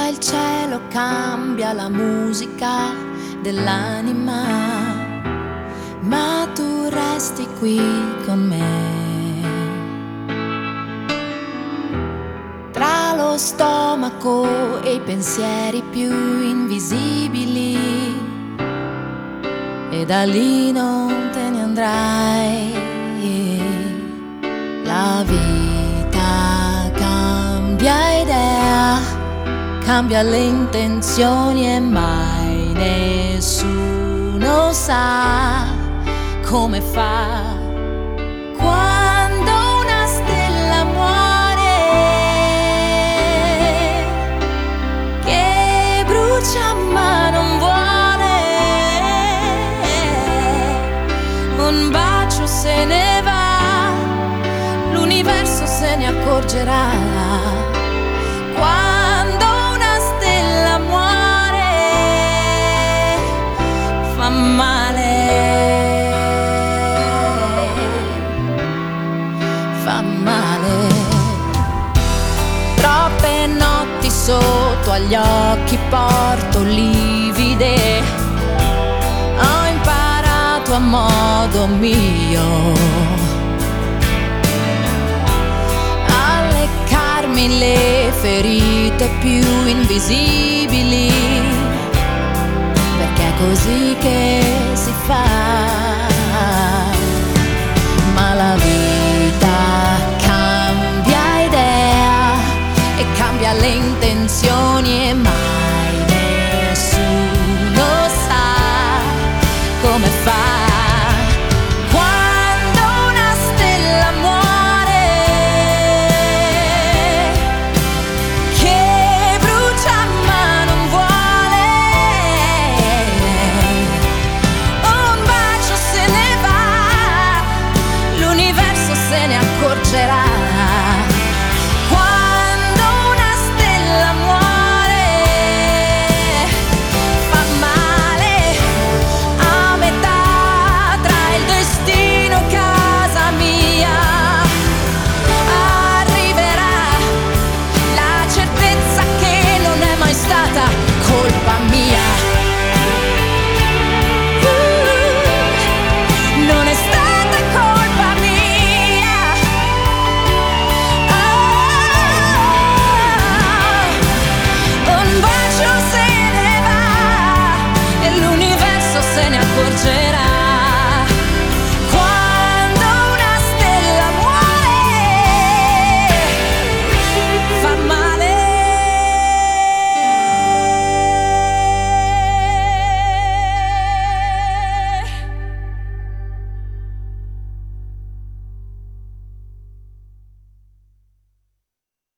il cielo, cambia la musica dell'anima, ma tu resti qui con me. Tra lo stomaco e i pensieri più invisibili, e da lì non te ne andrai. La vita cambia idea, cambia le intenzioni e mai nessuno sa come fa quando una stella muore, che brucia ma non vuole. Un bacio se ne va, l'universo se ne accorgerà. Quando una stella muore, fa male, fa male. Troppe notti sotto agli occhi porto livide, ho imparato a modo mio le ferite più invisibili, perché è così che si fa.